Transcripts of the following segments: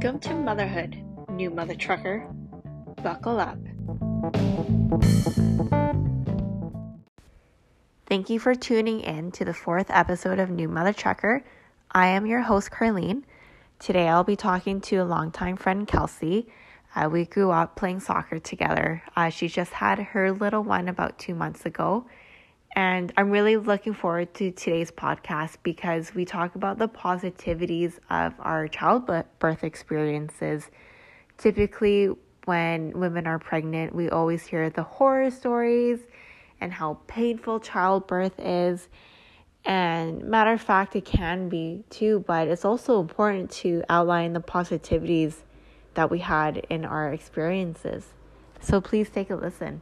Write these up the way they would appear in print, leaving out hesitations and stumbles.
Welcome to Motherhood, new mother trucker. Buckle up. Thank you for tuning in to the 4th episode of New Mother Trucker. I am your host, Carlene. Today I'll be talking to a longtime friend, Kelsey. We grew up playing soccer together. She just had her little one about 2 months ago. And I'm really looking forward to today's podcast because we talk about the positivities of our childbirth experiences. Typically, when women are pregnant, we always hear the horror stories and how painful childbirth is. And matter of fact, it can be too, but it's also important to outline the positivities that we had in our experiences. So please take a listen.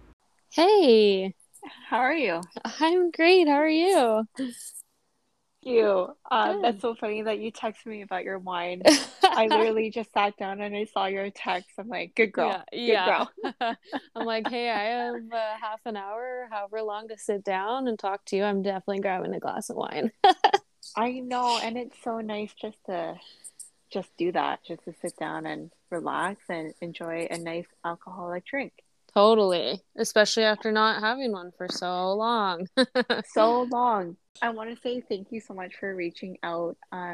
Hey, How are you? I'm great. How are you? You. Good. That's so funny that you texted me about your wine. I literally just sat down and I saw your text. I'm like, good girl. Yeah. Good girl. I'm like, hey, I have half an hour, however long to sit down and talk to you. I'm definitely grabbing a glass of wine. I know, and it's so nice just do that, just to sit down and relax and enjoy a nice alcoholic drink. Totally. Especially after not having one for so long. So long. I want to say thank you so much for reaching out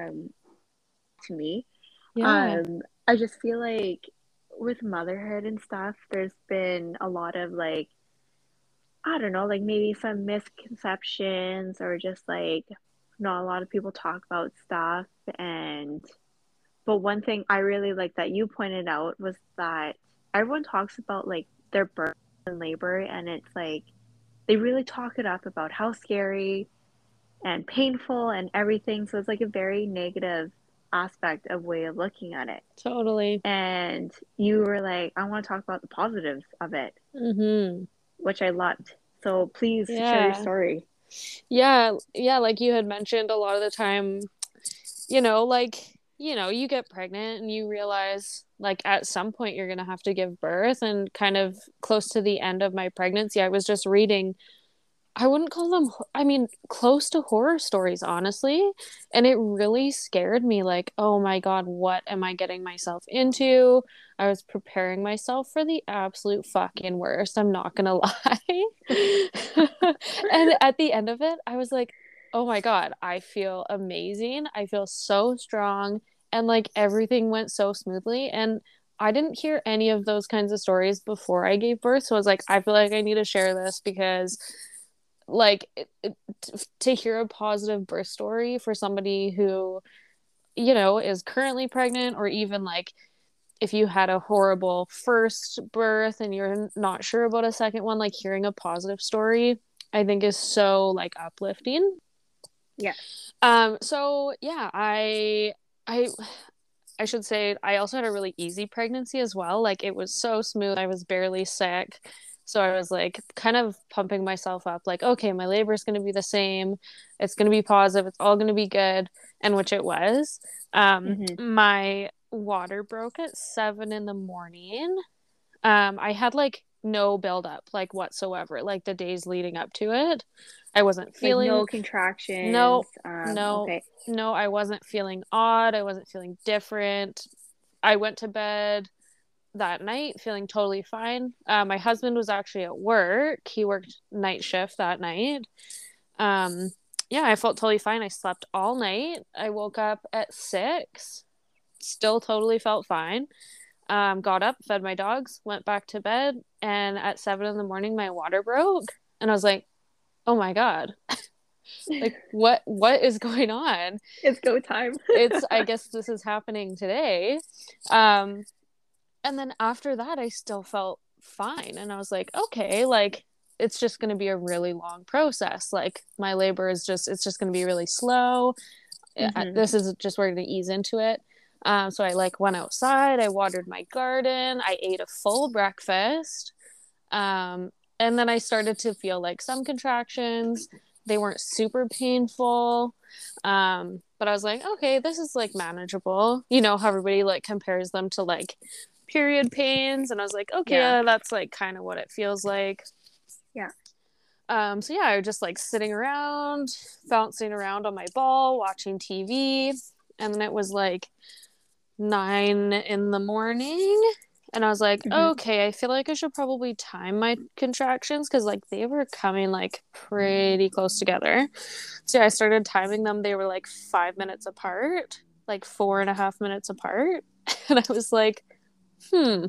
to me. Yeah. I just feel like with motherhood and stuff, there's been a lot of like, I don't know, like maybe some misconceptions or just like not a lot of people talk about stuff. And but one thing I really like that you pointed out was that everyone talks about like their birth and labor, and it's like they really talk it up about how scary and painful and everything. So it's like a very negative aspect of way of looking at it. Totally. And you were like, I want to talk about the positives of it, Mm-hmm. which I loved. So please share your Yeah. story. Yeah. Like you had mentioned, a lot of the time, you get pregnant and you realize like at some point you're going to have to give birth. And kind of close to the end of my pregnancy, I was just reading, I wouldn't call them, I mean, close to horror stories, honestly. And it really scared me, like, oh my God, what am I getting myself into? I was preparing myself for the absolute fucking worst. I'm not gonna lie. And at the end of it, I was like, oh my God, I feel amazing. I feel so strong. And like everything went so smoothly. And I didn't hear any of those kinds of stories before I gave birth. So I was like, I feel like I need to share this because like to hear a positive birth story for somebody who is currently pregnant, or even like if you had a horrible first birth and you're not sure about a second one, like hearing a positive story I think is so like uplifting. Yeah. So yeah, I I should say I also had a really easy pregnancy as well. Like it was so smooth. I was barely sick. So I was like kind of pumping myself up like, okay, my labor is going to be the same. It's going to be positive. It's all going to be good. And which it was. Mm-hmm. My water broke at 7 in the morning. I had like no buildup like whatsoever, like the days leading up to it. I wasn't Like feeling no contractions. no, no, Okay. no, I wasn't feeling odd. I wasn't feeling different. I went to bed that night feeling totally fine. My husband was actually at work. He worked night shift that night. Um, yeah, I felt totally fine. I slept all night. I woke up at 6, still totally felt fine. Got up, fed my dogs, went back to bed, and at 7 in the morning, my water broke, and I was like, "Oh my God, like what is going on?" It's go time. It's I guess this is happening today. Um, and then after that, I still felt fine, and I was like, okay, like it's just going to be a really long process. Like my labor is just it's just going to be really slow. Mm-hmm. This is just we're going to ease into it. So I like went outside, I watered my garden, I ate a full breakfast. Um, and then I started to feel like some contractions. They weren't super painful. But I was like, okay, this is like manageable. You know how everybody like compares them to like period pains, and I was like, okay, Yeah. that's like kind of what it feels like. Yeah. So yeah, I was just like sitting around, bouncing around on my ball, watching TV, and then it was like 9 in the morning. And I was like, Mm-hmm. okay, I feel like I should probably time my contractions because like they were coming like pretty close together. So yeah, I started timing them. They were like 5 minutes apart, like 4.5 minutes apart. And I was like, hmm,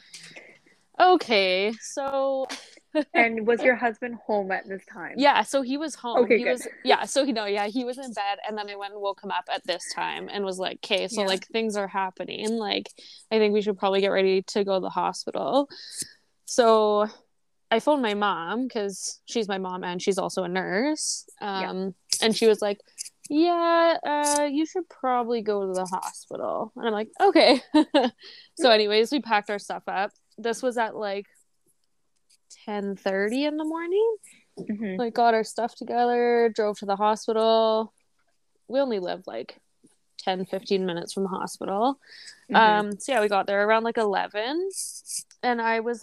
okay. So And was your husband home at this time? yeah, so he was home. Okay, He good. was yeah, so yeah, he was in bed and then I went and woke him up at this time and was like, "Okay, so Yeah. like things are happening. Like I think we should probably get ready to go to the hospital." So I phoned my mom because she's my mom and she's also a nurse. Yeah. And she was like, "Yeah, you should probably go to the hospital." And I'm like, "Okay." So anyways, we packed our stuff up. This was at like 10:30 in the morning. Mm-hmm. Like got our stuff together, drove to the hospital. We only live like 10-15 minutes from the hospital. Mm-hmm. So yeah, we got there around like 11 and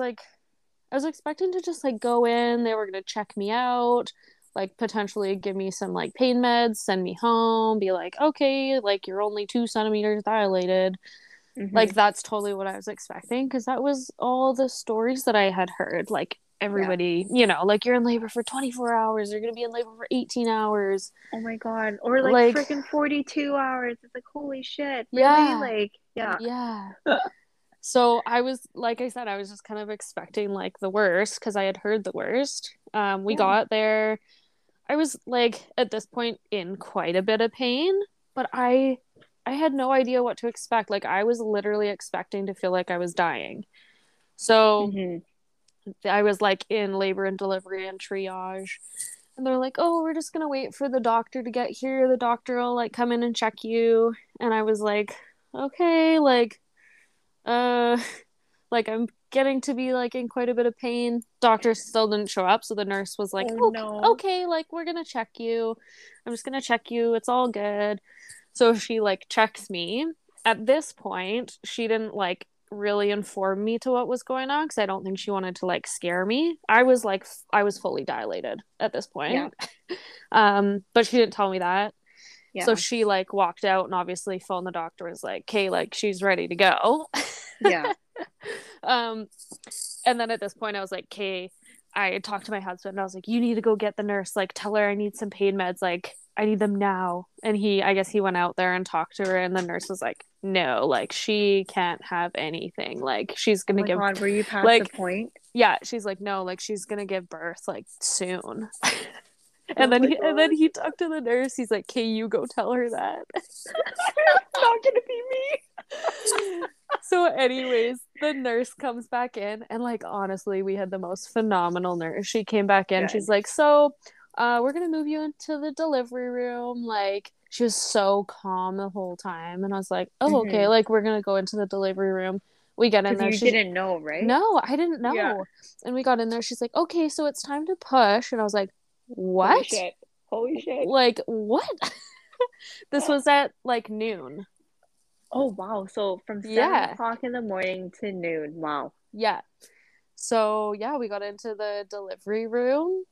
I was expecting to just like go in, they were going to check me out, like potentially give me some like pain meds, send me home, be like, "Okay, like you're only 2 centimeters dilated." Mm-hmm. Like that's totally what I was expecting because that was all the stories that I had heard. Like Yeah. everybody, like you're in labor for 24 hours, you're going to be in labor for 18 hours. Oh my God. Or like Like, freaking 42 hours. It's like, holy shit. Really? yeah, Like, yeah. yeah. So I was, like I said, I was just kind of expecting like the worst because I had heard the worst. We Yeah. got there. I was like at this point in quite a bit of pain, but I had no idea what to expect. Like I was literally expecting to feel like I was dying. So Mm-hmm. I was like in labor and delivery and triage. And they're like, "Oh, we're just gonna wait for the doctor to get here. The doctor will like come in and check you." And I was like, "Okay, uh like I'm getting to be like in quite a bit of pain." Doctor still didn't show up, so the nurse was like, Oh "Okay, no. okay, like we're gonna check you. I'm just gonna check you. It's all good." So she like checks me. At this point, she didn't like really inform me to what was going on because I don't think she wanted to like scare me. I was fully dilated at this Yeah. point. But she didn't tell me that. So Yeah. she like walked out and obviously phoned the doctor, was like, "Okay, like she's ready to go." Yeah. um and then at this point I was like, "Okay," I talked to my husband and I was like, "You need to go get the nurse, like tell her I need some pain meds, like I need them now." And I guess he went out there and talked to her and the nurse was like, "No, like she can't have anything, like she's Oh gonna my give God. Were you past the like point? yeah," she's like, "No, like she's gonna give birth like soon." Oh my And then God. he talked to the nurse. He's like, "Okay, you go tell her that." It's not gonna be So anyways, the nurse comes back in and like honestly, we had the most phenomenal nurse. She came back me. in. Good. She's like, "So, we're going to move you into the delivery room." Like she was so calm the whole time and I was like, "Oh, Mm-hmm. okay. Like we're going to go into the delivery room." We get in Because there. you She's didn't know, right? No, I didn't Yeah. know. And we got in there. She's like, "Okay, so it's time to push." And I was like, Holy "What?" shit. Holy shit. Like, what? This was at like noon. Oh wow. So from seven Yeah. o'clock in the morning to noon. Wow. Yeah. So yeah, we got into the delivery room.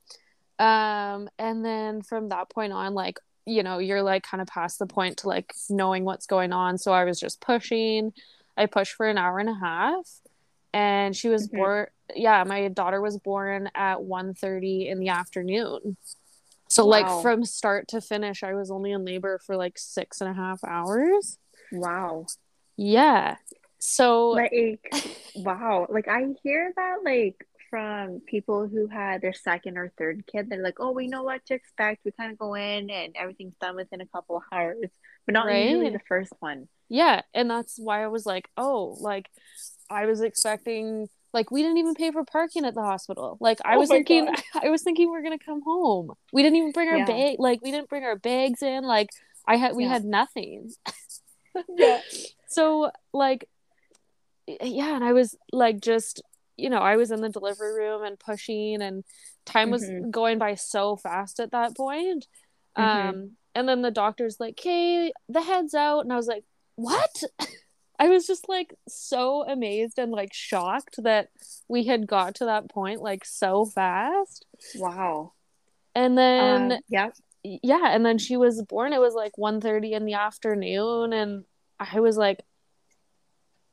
And then from that point on, like, you're like kind of past the point to like knowing what's going on. So I was just pushing. I pushed for an hour and a half. And she was Mm-hmm. born, yeah, my daughter was born at 1:30 in the afternoon. So like Wow. from start to finish, I was only in labor for like 6.5 hours. Wow. Yeah. So Like, wow. Like I hear that like from people who had their second or third kid. They're like, oh, we know what to expect. We kind of go in and everything's done within a couple of hours, but not usually right. the first one. Yeah, and that's why I was like, "Oh, like I was expecting like we didn't even pay for parking at the hospital." Like Oh my God. I was thinking we are going to come home. We didn't even bring our Yeah. bag we didn't bring our bags in. Like we Yeah. had nothing. Yeah. So like yeah, and I was like just I was in the delivery room and pushing and time was Mm-hmm. going by so fast at that point. Mm-hmm. And then the doctor's like, "Hey, the head's out." And I was like, "What?" I was just like so amazed and like shocked that we had got to that point like so fast. Wow. And then Yeah. yeah, and then she was born. It was like 1:30 in the afternoon and I was like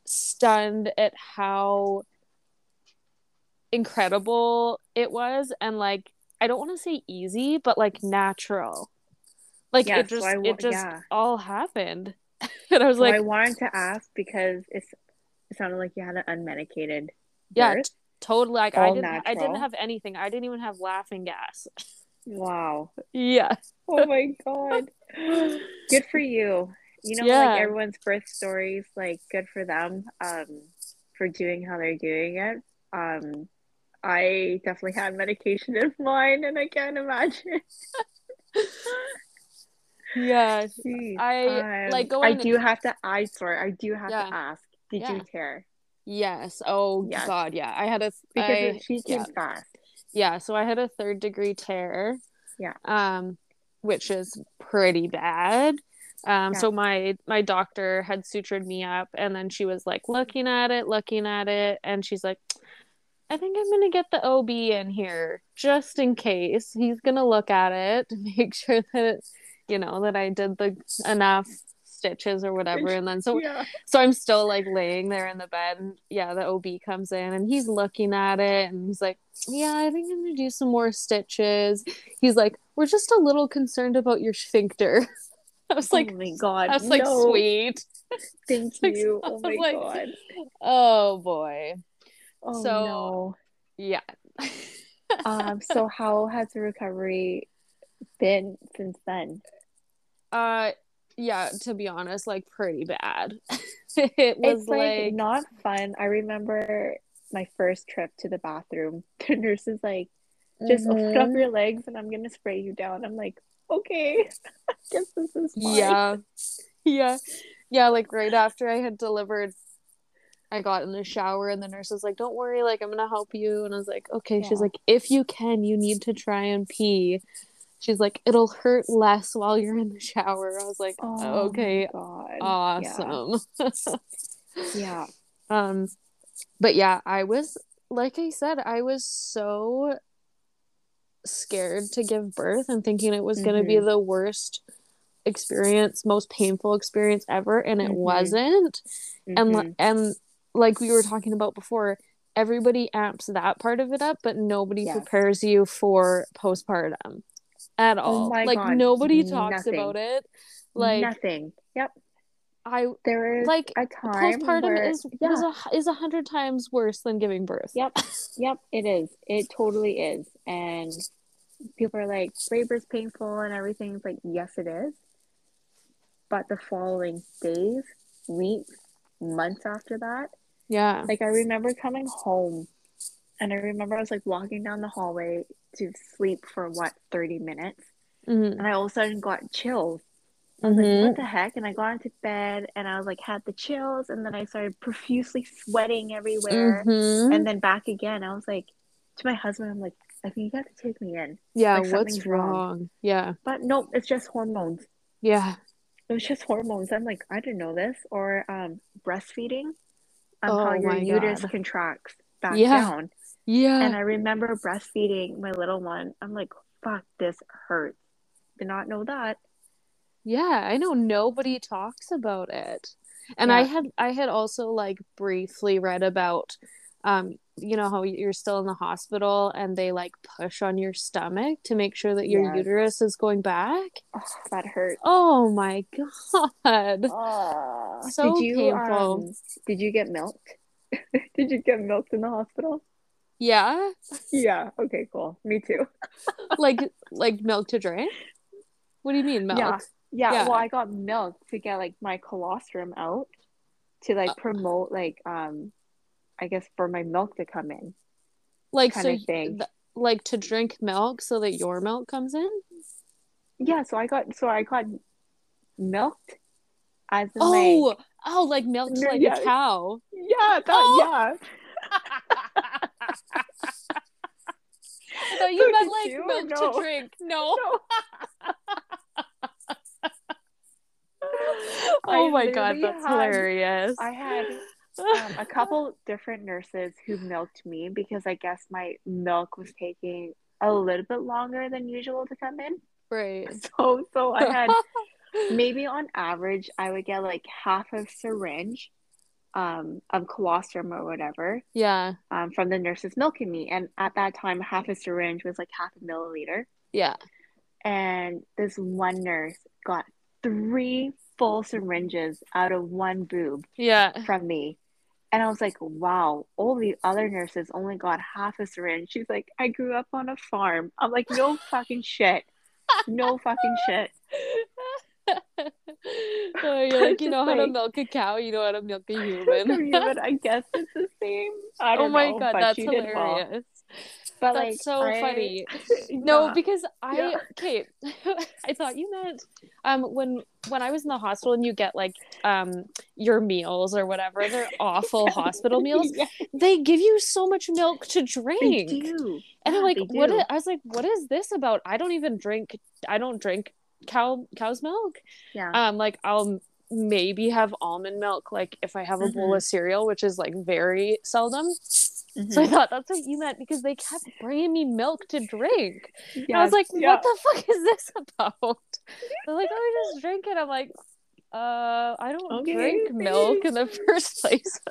stunned at how incredible it was, and like I don't want to say easy, but like natural. Like Yeah, so it just yeah. all happened. And I was So I like, wanted to ask because it sounded like you had an unmedicated yeah, birth, totally. Like all I didn't natural. have anything. I didn't even have laughing gas. Wow. Yeah. Oh my God. Good for you. You know, like Yeah. everyone's birth stories, like good for them, for doing how they're doing it. Um, I definitely had medication in mine and I can't imagine. Yeah. Jeez. I like I going, do have to, I do have to yeah. ask, did you Yeah. tear? Yes. Oh Yes, God, yeah. I had a because I she yeah. came fast. Yeah, so I had a third degree tear, Yeah, um, which is pretty bad. yeah. So my doctor had sutured me up, and then she was like looking at it, and she's like, I think I'm gonna get the OB in here just in case. He's gonna look at it to make sure that that I did the enough stitches or whatever. And then Yeah. so I'm still like laying there in the bed, and yeah, the OB comes in and he's looking at it and he's like, yeah, I think I'm gonna do some more stitches. He's like, we're just a little concerned about your sphincter. I was Oh like, my God, I was like, no. sweet. Thank Like, you. I Oh was my like, God. oh boy. Oh So no. yeah. So how has the recovery been since then? uh yeah, to be honest, like pretty bad. It was It's like like, not fun. I remember my first trip to the bathroom. The nurse is like, just open up mm-hmm. your legs and I'm gonna spray you down. I'm like, okay, I guess this is fine. Yeah. Yeah. Yeah, like right after I had delivered, I got in the shower and the nurse was like, don't worry, like I'm gonna help you. And I was like, okay. She's Yeah. like, if you can, you need to try and pee. She's like, it'll hurt less while you're in the shower. I was like, Oh my okay, God. Yeah. awesome. Yeah. um but yeah, I was, like I said, I was so scared to give birth and thinking it was going to be Mm-hmm. the worst experience, most painful experience ever, and it Mm-hmm. wasn't. Mm-hmm. And like we were talking about before, everybody amps that part of it up, but nobody Yes. prepares you for postpartum at Oh all. my Like God. nobody talks about Nothing. it. Like Nothing. Yep. I There is like a time postpartum where, yeah, is 100 times worse than giving birth. yep. Yep, it is. It totally is. And people are like, labor's painful and everything. It's like, yes, it is. But the following days, weeks, months after that, Yeah. like I remember coming home and I remember I was like walking down the hallway to sleep for what, 30 minutes. Mm-hmm. And I all of a sudden got chills. I was like, what Mm-hmm. the heck? And I got into bed and I was like, had the chills. And then I started profusely sweating everywhere. Mm-hmm. And then back again, I was like, to my husband, I'm like, I think you got to take me in. Yeah, Like what's something's wrong. wrong? Yeah. But no, it's just hormones. Yeah. It was just hormones. I'm like, I didn't know this. Or breastfeeding, how Oh your my uterus God. contracts back Yeah. down. And Yeah. I remember breastfeeding my little one. I'm like, fuck, this hurts. Did not know that. Yeah, I know nobody talks about it. And Yeah. I had also like briefly read about how you're still in the hospital and they like push on your stomach to make sure that your Yes. uterus is going back. Oh, that hurts. Oh my God. Did So you painful. did you get milked? Did you get milked in the hospital? Yeah. Yeah, okay, cool. Me too. Like milk to drink? What do you mean Yeah. milk? Yeah, well, Yeah. I got milked to get like my colostrum out to Uh, like promote like I guess for my milk to come in like kind so of thing. like to drink milk so that your milk comes in? Yeah, so I got milked as in Oh, like oh, like milked no, like a yeah, cow. yeah, that Oh, yeah. I thought So you meant did like you or milk to no? drink. No. No. I Oh my God, literally that's had hilarious. I had a couple different nurses who milked me because I guess my milk was taking a little bit longer than usual to come in. Right. So I had maybe on average I would get like half a syringe of colostrum or whatever, Yeah. from the nurses milking me. And at that time, half a syringe was like half a milliliter. Yeah. And this one nurse got three full syringes out of one boob Yeah. from me. And I was like, wow, all the other nurses only got half a syringe. She's like, I grew up on a farm. I'm like, no fucking shit. No fucking shit. Oh, you're But like, it's you just know how to like, milk a cow, you know how to milk a the human. human, I guess it's the same. I Oh don't my know, God, but that's she did well. hilarious. But like, That's so I, funny. No, yeah, because yeah. okay, I thought you meant when I was in the hospital and you get like your meals or whatever, they're awful hospital meals. Yeah, They give you so much milk to they drink. do. And I'm Yeah, like, they do. I was like, what is this about? I don't drink cow's milk. Yeah. Like I'll maybe have almond milk like if I have a bowl Mm-hmm. of cereal, which is like very seldom. So I Mm-hmm. thought that's what you meant because they kept bringing me milk to drink. And I was Yes. like, what Yeah. the fuck is this about? They're like, oh, just drink it. I'm like, I don't Okay. drink milk in the first place.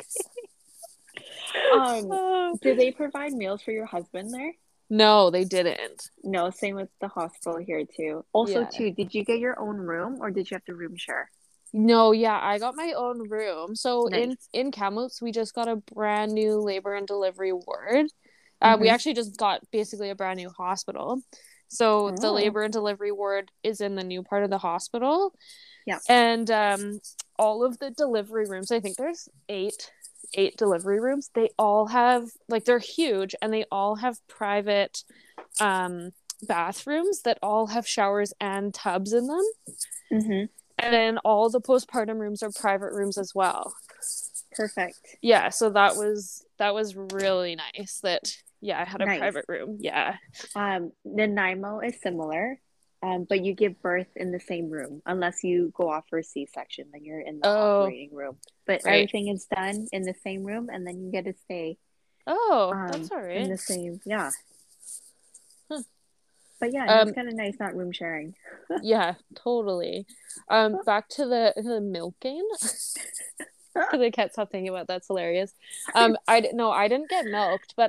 Um, Okay. do they provide meals for your husband there? No, they didn't. No, same with the hospital here too. Also, Yeah. too, did you get your own room or did you have to room share? No, yeah, I got my own room. So Nice. in Kamloops, we just got a brand new labor and delivery ward. We Mm-hmm. actually just got basically a brand new hospital. So the Oh, labor and delivery ward is in the new part of the hospital. yeah. And all of the delivery rooms, I think there's eight delivery rooms. They all have like they're huge and they all have private um bathrooms that all have showers and tubs in them. Mm-hmm. And then all the postpartum rooms are private rooms as well. Perfect. Yeah, so that was really nice that yeah, I had a Nice. private room. Yeah. Nanaimo is similar, but you give birth in the same room unless you go off for a C-section, then you're in the Oh, operating room. But right. everything is done in the same room, and then you get to stay Oh, that's all in right. the same, yeah. Huh. But yeah, no, it's Um kind of nice not room sharing. yeah, totally. Back to the milking. Because I can't stop thinking about that's hilarious. I didn't get milked, but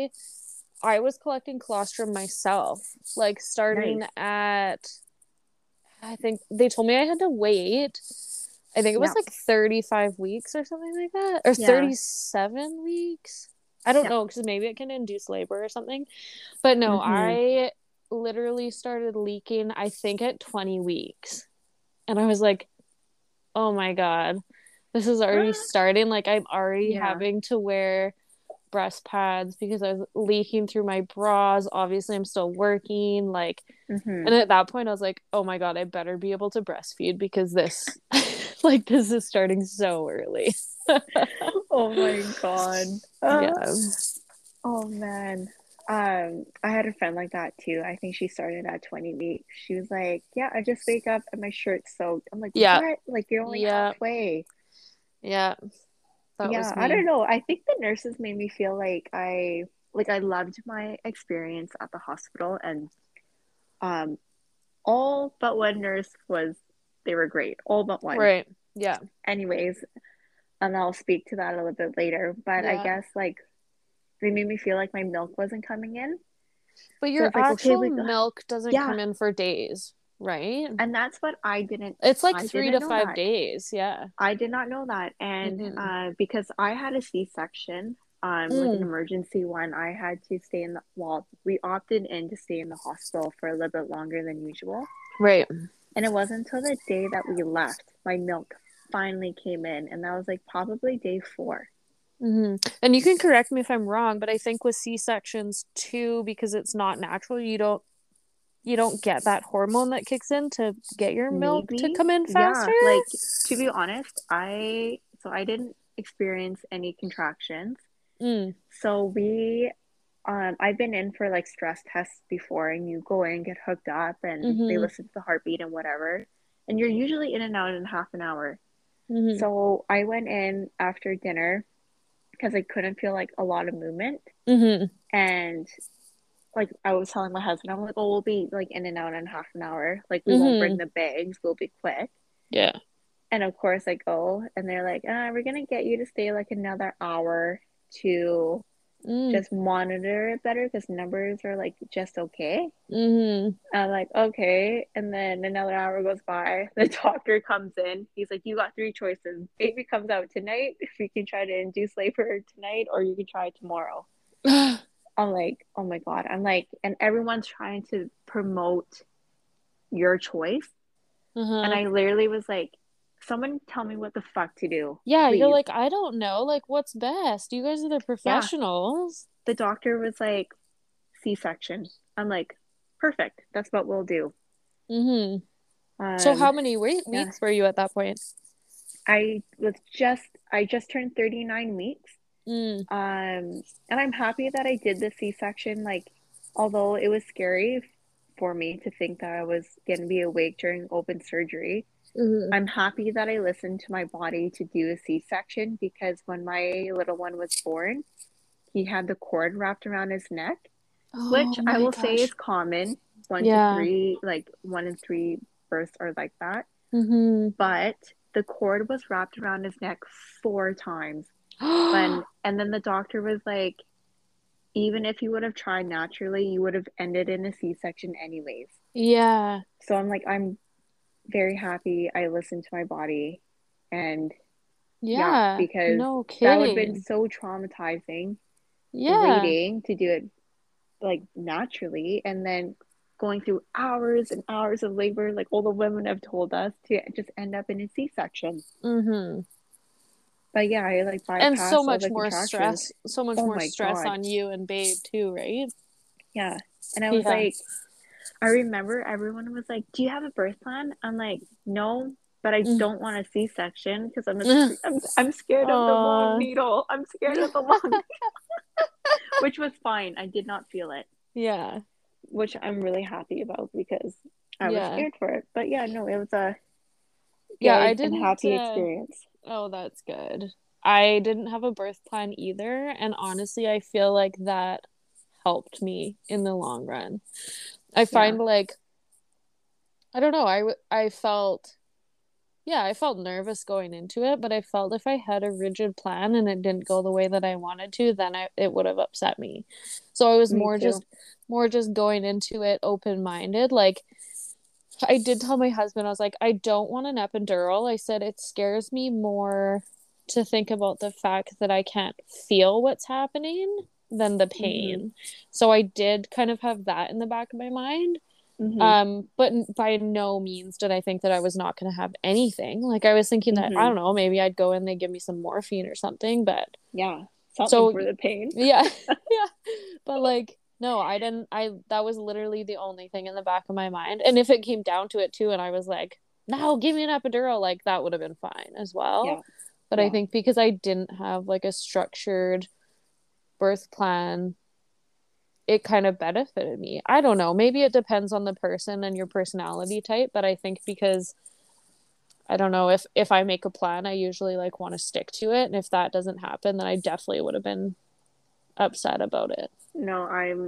I was collecting colostrum myself, like starting Nice. at I think they told me I had to wait. I think it was Yeah. like 35 weeks or something like that, or Yeah. 37 weeks. I don't Yeah. know because maybe it can induce labor or something. But no, Mm-hmm. I literally started leaking, I think, at 20 weeks. And I was like, oh my God, this is already starting. Like, I'm already Yeah. having to wear breast pads because I was leaking through my bras. Obviously, I'm still working. Like, Mm-hmm. and at that point, I was like, oh my God, I better be able to breastfeed because this, like, this is starting so early. Oh my God. Yeah. Oh man. I had a friend like that too. I think she started at 20 weeks. She was like, yeah, I just wake up and my shirt's soaked. I'm like, Yeah. what? Like you're only Yeah. halfway. Yeah. That Yeah, was I me. don't know. I think the nurses made me feel like I loved my experience at the hospital and um all but one nurse was they were great. All but one. Right. Yeah. Anyways, and I'll speak to that a little bit later, but I Yeah. guess like they made me feel like my milk wasn't coming in. But So your it's like, okay, actual like milk doesn't yeah. come in for days, right? And that's what It's like I three didn't to know five that. days. Yeah. I did not know that. And Mm-hmm. because I had a C-section, like an Mm. emergency one, I had to stay in the, well, we opted in to stay in the hospital for a little bit longer than usual. Right. And it wasn't until the day that we left, my milk finally came in. And that was like probably day 4. Mm-hmm. And you can correct me if I'm wrong, but I think with C-sections too, because it's not natural, you don't get that hormone that kicks in to get your milk to Maybe. come in faster. Yeah. Like, to be honest, I didn't experience any contractions. Mm. So I've been in for like stress tests before, and you go in and get hooked up, and they Mm-hmm. listen to the heartbeat and whatever, and you're usually in and out in half an hour. Mm-hmm. So I went in after dinner because I couldn't feel like a lot of movement, Mm-hmm. and like I was telling my husband, I'm like, oh, we'll be like in and out in half an hour. Like we won't bring Mm-hmm. the bags, we'll be quick. Yeah. And of course I go and they're like, we're gonna get you to stay like another hour to Mm. just monitor it better because numbers are like just okay. Mm-hmm. I'm like, okay. And then another hour goes by. The doctor comes in. He's like, you got three choices. Baby comes out tonight. If we can try to induce labor tonight, or you can try tomorrow. I'm like, oh my God. I'm like, and everyone's trying to promote your choice. And Uh-huh. I literally was like, someone tell me what the fuck to do, Yeah, you're please. like, I don't know, like what's best? You guys are the Yeah. professionals. The doctor was like, C-section. I'm like, perfect. That's what we'll do. Mm-hmm. So Um, how many yeah. weeks were you at that point? I just turned 39 weeks. Mm. And I'm happy that I did the C-section. Like, although it was scary for me to think that I was going to be awake during open surgery, Mm-hmm. I'm happy that I listened to my body to do a C-section because when my little one was born, he had the cord wrapped around his neck, which Oh I my will say is gosh. common. One to Yeah. three, like 1 in 3 births are like that. Mm-hmm. But the cord was wrapped around his neck 4 times. And then the doctor was like, even if you would have tried naturally, you would have ended in a C-section anyways. Yeah. So I'm like, I'm very happy I listened to my body. And yeah, Yeah. because No that would have been kidding. so traumatizing Yeah. waiting to do it like naturally and then going through hours and hours of labor, like all the women have told us, to just end up in a C-section. Mm-hmm. But yeah, I like And so bypassed all much the more contractions. stress, so much Oh more my stress God. on you and babe too, right? Yeah. And I was Yeah. like, I remember everyone was like, "Do you have a birth plan?" I'm like, "No, but I Mm. don't want a C-section because I'm scared of the long Aw. needle. I'm scared of the long needle," which was fine. I did not feel it, Yeah. which I'm really happy about because I was Yeah. scared for it. But yeah, no, it was a Yeah, I good and didn't happy experience. oh, that's good. I didn't have a birth plan either, and honestly, I feel like that helped me in the long run. I Yeah. find like I don't know, I felt yeah, I felt nervous going into it, but I felt if I had a rigid plan and it didn't go the way that I wanted to, then it would have upset me. So I was Me too. more just going into it open-minded. Like I did tell my husband, I was like, I don't want an epidural. I said it scares me more to think about the fact that I can't feel what's happening than the Mm-hmm. pain. So I did kind of have that in the back of my mind. Mm-hmm. But by no means did I think that I was not going to have anything. Like I was thinking that I Mm-hmm. don't know, maybe I'd go in, they give me some morphine or something. But Yeah. Something so for the pain. yeah, yeah. But like no, I didn't. I that was literally the only thing in the back of my mind. And if it came down to it too, and I was like, no, give me an epidural, like that would have been fine as well. Yeah. But I Yeah. think because I didn't have like a structured birth plan, it kind of benefited me. I don't know. Maybe it depends on the person and your personality type, but I think because I don't know if I make a plan, I usually like want to stick to it, and if that doesn't happen, then I definitely would have been upset about it. No, I'm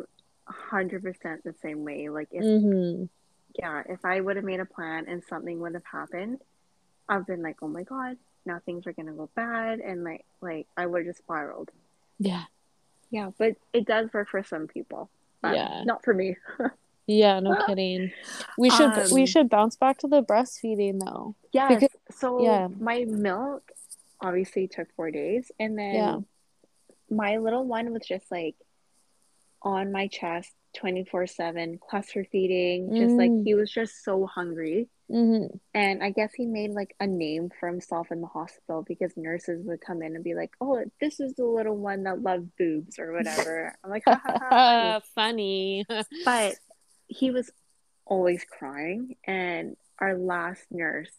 100% the same way. Like if Mhm. yeah, if I would have made a plan and something would have happened, I've been like, oh my God, now things are gonna go bad and like I would have just spiraled. Yeah. Yeah, but it does work for some people. Yeah. Not for me. Yeah, no kidding. We Um, should bounce back to the breastfeeding though. yes, Because so yeah. my milk obviously took 4 days, and Yeah. then my little one was just like on my chest 24/7, cluster feeding, just like Mm. he was just so hungry. Mhm. And I guess he made like a name for himself in the hospital because nurses would come in and be like, "Oh, this is the little one that loves boobs or whatever." I'm like, "Ha ha ha, funny." Funny. But he was always crying, and our last nurse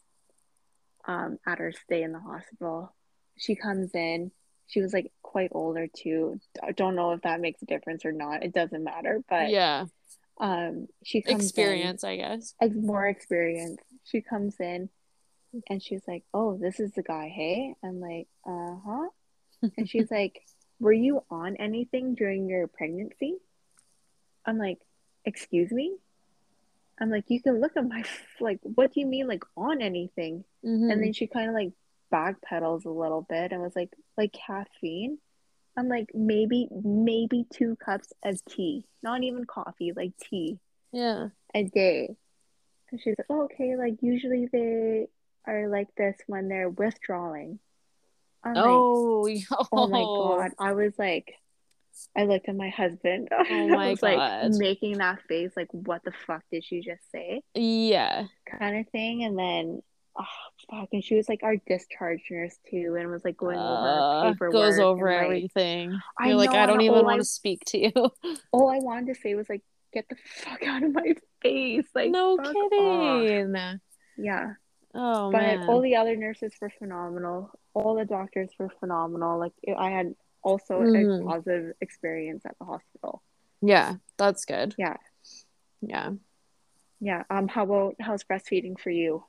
at our stay in the hospital, she comes in. She was like quite older too. I don't know if that makes a difference or not. It doesn't matter, but Yeah. she comes in, Experience, I guess. more experience. She comes in and she's like, "Oh, this is the guy, hey?" I'm like, "Uh-huh." And she's like, "Were you on anything during your pregnancy?" I'm like, "Excuse me?" I'm like, you can look at my, like, what do you mean, like, on anything? And Mm-hmm. then she kind of like backpedals a little bit and was like caffeine. I'm like, maybe 2 cups of tea, not even coffee, like tea Yeah. a day. And she's like, oh, okay, like usually they are like this when they're withdrawing. I'm like, Oh, oh my yo. God. I was like, I looked at my husband. Oh I my was like God. making that face, like, what the fuck did she just say? Yeah. Kind of thing. And then, oh, fuck. And she was like our discharge nurse too, and was like going over our Goes paperwork. over And like, everything. I You're like, know, I and don't even want to speak to you. all I wanted to say was like, get the fuck out of my face. Like, No fuck off. kidding. Yeah. Oh But all man. the other nurses were phenomenal. All the doctors were phenomenal. Like, I had also a Hmm. positive experience at the hospital. Yeah, that's good. Yeah. Yeah. Yeah. How's breastfeeding for you?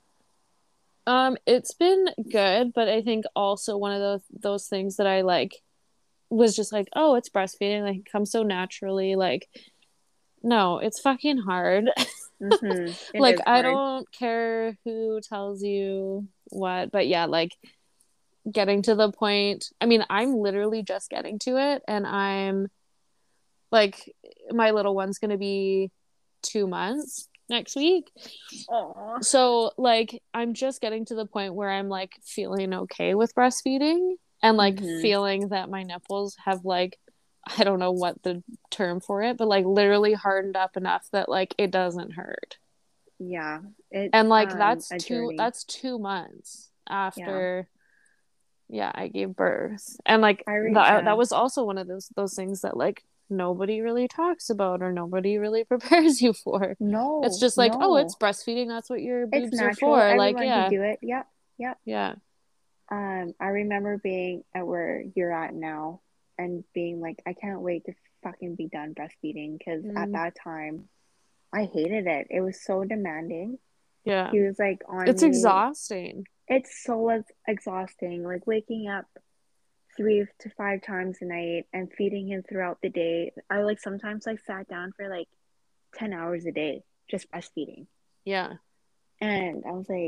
It's been good, but I think also one of those things that I like was just like, oh, it's breastfeeding, like it comes so naturally. Like, no, it's fucking hard. Mm-hmm. It Like, is I hard. don't care who tells you what, but yeah, like getting to the point. I mean, I'm literally just getting to it, and I'm like, my little one's gonna be 2 months next week. Aw. So, like, I'm just getting to the point where I'm like feeling okay with breastfeeding and like Mm-hmm. feeling that my nipples have like, I don't know what the term for it, but like literally hardened up enough that like it doesn't hurt. Yeah. It's And like a journey. that's 2 months Yeah. after, yeah, I gave birth. And like Yeah. that was also one of those things that like nobody really talks about or nobody really prepares you for. It's No, just like, oh, it's no. breastfeeding, that's what your It's boobs are natural. for. Like, Everyone can yeah. do it. Yep. Yep. Yeah. I remember being at where you're at now and being like, I can't wait to fucking be done breastfeeding because at Mm, that time I hated it. It was so demanding. yeah. He was like on It's me. exhausting. It's so exhausting. Like waking up 3 to 5 times a night and feeding him throughout the day. I like sometimes I sat down for like 10 hours a day just breastfeeding. Yeah. And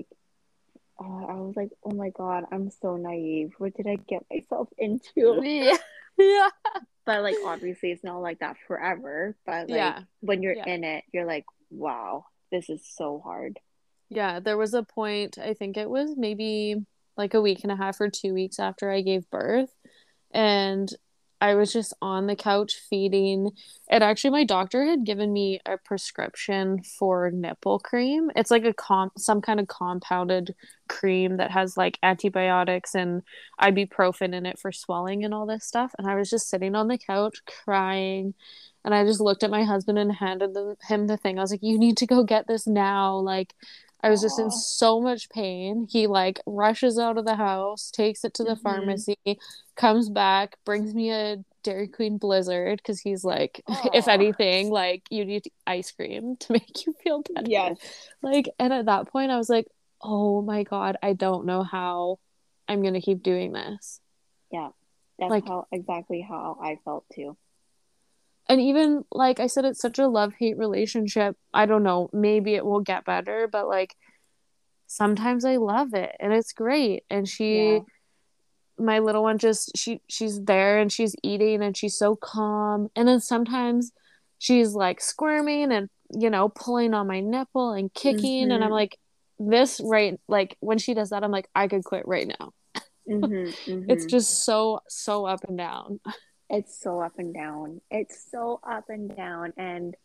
I was like, oh my God, I'm so naive. What did I get myself into? Yeah. Yeah. But like, obviously, it's not like that forever. But like, Yeah. when you're Yeah. in it, you're like, wow, this is so hard. Yeah. There was a point, I think it was maybe like a week and a half or 2 weeks after I gave birth. And I was just on the couch feeding. And actually, my doctor had given me a prescription for nipple cream. It's like some kind of compounded cream that has like antibiotics and ibuprofen in it for swelling and all this stuff. And I was just sitting on the couch crying. And I just looked at my husband and handed him the thing. I was like, you need to go get this now. Like, I was just in Oh, so much pain. He like rushes out of the house, takes it to the mm-hmm. pharmacy, comes back, brings me a Dairy Queen Blizzard because he's like, if Oh, anything, like you need ice cream to make you feel better. yes. Like, and at that point, I was like, oh my God, I don't know how I'm gonna keep doing this. Yeah. That's Like, how exactly how I felt too. and even like I said, it's such a love-hate relationship. I don't know, maybe it will get better, but like sometimes I love it and it's great. And Yeah. my little one just she's there and she's eating and she's so calm, and then sometimes she's like squirming and pulling on my nipple and kicking, and I'm Mm-hmm. like, this right, like when she does that I'm like, I could quit right now. Mm-hmm. It's Mm-hmm. just so up and down. It's so up and down. It's so up and down. And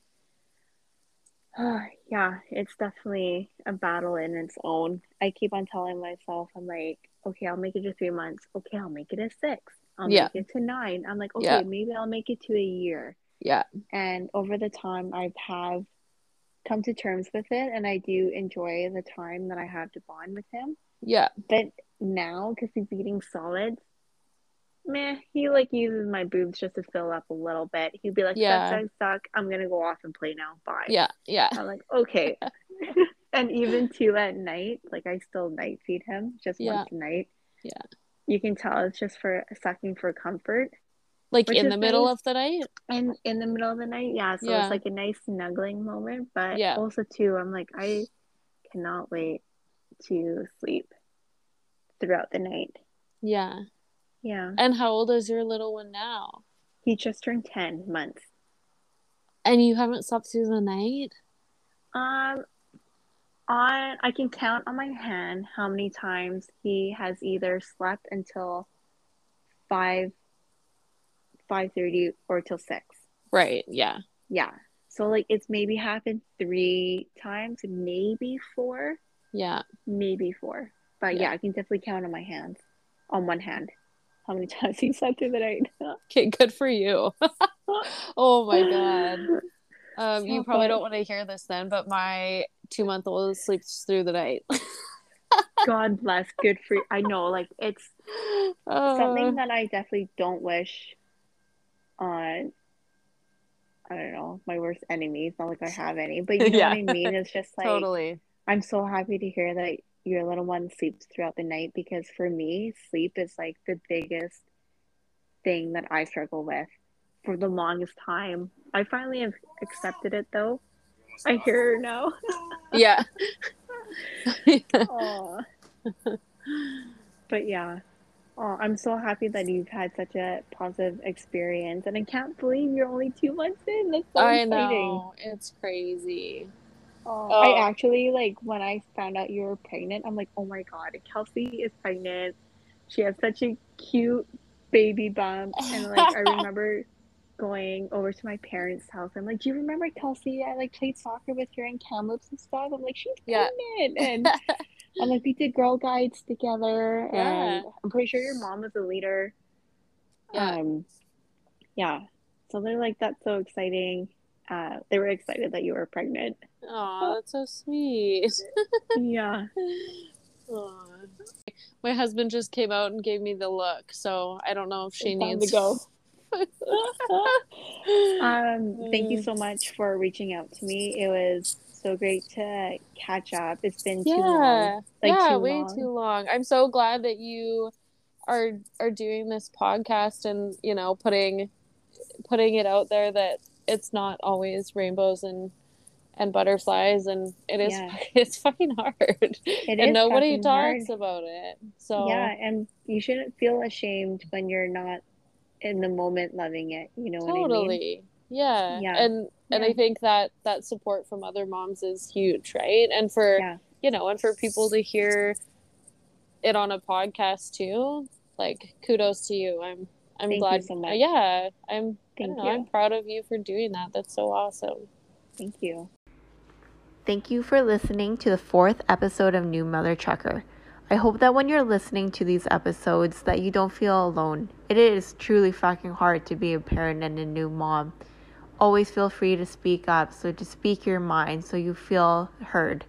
yeah, it's definitely a battle in its own. I keep on telling myself, I'm like, okay, I'll make it to 3 months. Okay, I'll make it to 6. I'll Yeah. make it to 9. I'm like, Yeah. okay, maybe I'll make it to a year. Yeah. And over the time, have come to terms with it, and I do enjoy the time that I have to bond with him. Yeah. But now, because he's eating solids, meh, he like uses my boobs just to fill up a little bit. He'd be like, suck, Yeah. suck, suck. I'm gonna go off and play now. Bye. Yeah. Yeah. I'm like, okay. And even too at night, like I still night feed him just once Yeah. a night. Yeah. You can tell it's just for sucking for comfort. Like Which in is the middle nice. of the night? And in the middle of the night, yeah. So it's Yeah. like a nice snuggling moment. But Yeah. also too, I'm like, I cannot wait to sleep throughout the night. Yeah. Yeah. And how old is your little one now? He just turned 10 months. And you haven't slept through the night? Um, I can count on my hand how many times he has either slept until 5, 5:30 or till 6. Right. Yeah. Yeah. So like it's maybe happened 3 times, maybe 4, Yeah. maybe 4. But Yeah. yeah, I can definitely count on my hands, on one hand, how many times he slept through the night. Okay, good for you. Oh my God. You So, probably but don't want to hear this then, but my 2-month-old sleeps through the night. God bless, good for you. I know, like it's Uh, something that I definitely don't wish on, I don't know, my worst enemies. Not like I have any, but you know what yeah, I mean? It's just like totally. I'm so happy to hear that your little one sleeps throughout the night because for me, sleep is like the biggest thing that I struggle with for the longest time. I finally have accepted it though. I hear her now. Yeah. Oh, but yeah. Oh, I'm so happy that you've had such a positive experience, and I can't believe you're only 2 months in. That's so I exciting. know. It's crazy. Oh, I Oh, actually like when I found out you were pregnant, I'm like, oh my God, Kelsey is pregnant. She has such a cute baby bump. And like I remember going over to my parents' house. I'm like, do you remember Kelsey? I like played soccer with her in Kamloops and stuff. I'm like, she's yeah. pregnant. And I'm like, we did Girl Guides together. Yeah. And I'm pretty sure your mom was a leader. Yeah. Um, yeah. So they're like, that's so exciting. They were excited that you were pregnant. Oh, that's so sweet. Yeah. Aw. My husband just came out and gave me the look, so I don't know if she It's time to needs. go. Thank you Mm. so much for reaching out to me. It was so great to catch up. It's been too long, Yeah, like yeah, too way too long. long. I'm so glad that you are doing this podcast and putting it out there that it's not always rainbows and butterflies, and it is Yeah, it's fucking hard it and is nobody fucking hard. talks about it. Yeah, So and you shouldn't feel ashamed when you're not in the moment loving it. You know what I mean? totally. Yeah. Yeah, And yeah, I think that support from other moms is huge, right? And for yeah. and for people to hear it on a podcast too, like kudos to you. I'm Thank you glad. so much. Yeah, I don't Thank know. I'm you. proud of you for doing that. That's so awesome. Thank you. Thank you for listening to the 4th episode of New Mother Trucker. I hope that when you're listening to these episodes that you don't feel alone. It is truly fucking hard to be a parent and a new mom. Always feel free to speak up, so to speak your mind so you feel heard.